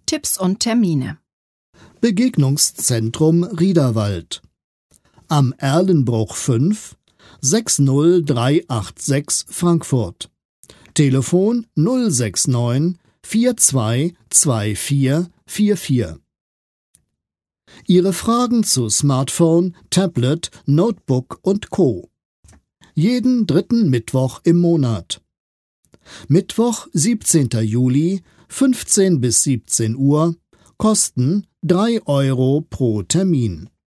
Tipps und Termine. Begegnungszentrum Riederwald. Am Erlenbruch 5 60386 Frankfurt. Telefon 069 422444. Ihre Fragen zu Smartphone, Tablet, Notebook und Co. Jeden dritten Mittwoch im Monat. Mittwoch, 17. Juli, 15 bis 17 Uhr, Kosten 3 € pro Termin.